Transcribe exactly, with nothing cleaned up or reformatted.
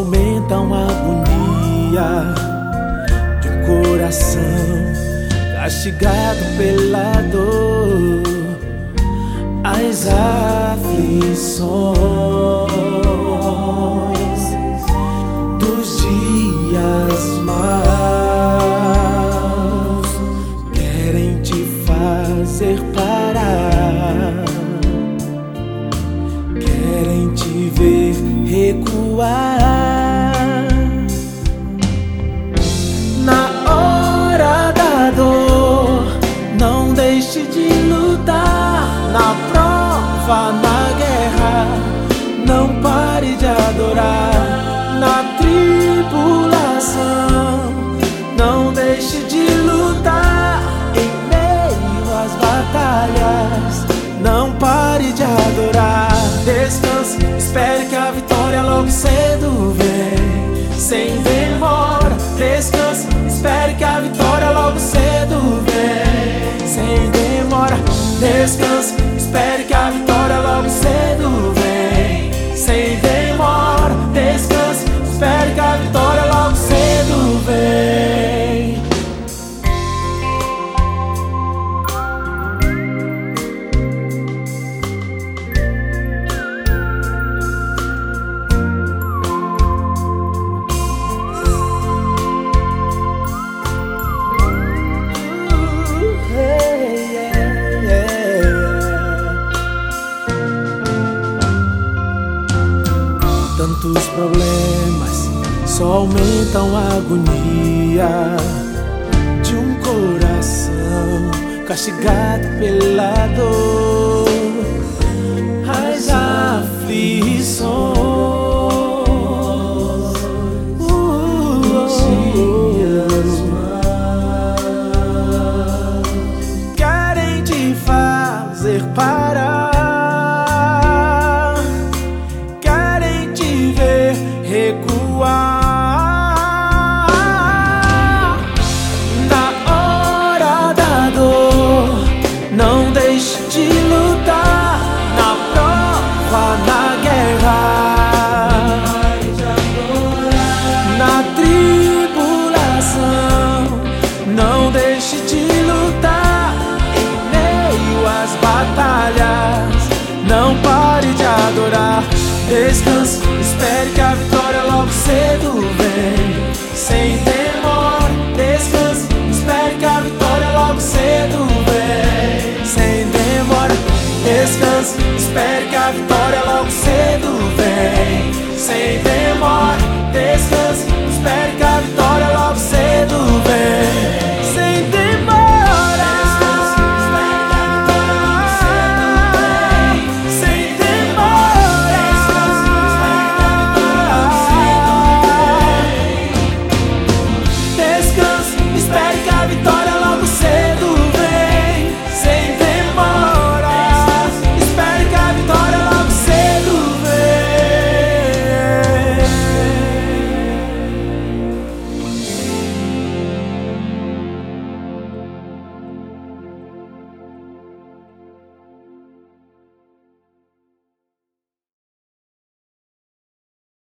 aumentam a agonia de um coração castigado pela dor, as aflições dos dias maus querem te fazer parar, querem te ver recuar. Na hora da dor, não deixe de lutar. Na prova, na guerra, não pare de adorar. Na tribulação, não deixe de lutar. Em meio às batalhas, não pare de adorar. Descanse, espere que a vitória logo cedo vem, sem demora. Descanse, espere que a vitória logo cedo vem, sem demora. Descanse, espere que a vitória logo cedo vem, sem demora. Descanse, espere que a vitória logo cedo vem. Tantos problemas só aumentam a agonia de um coração castigado pela dor, as aflições dos dias maus querem te fazer parar, recuar. Na hora da dor, não deixe de lutar. Na prova, na guerra, na tribulação, não deixe de lutar. Em meio às batalhas, não pare de adorar. Descanse, espere que a vitória logo cedo vem, sem demora. Descanse, espere que a vitória logo cedo vem, sem demora. Descanse, espere que a vitória logo cedo vem.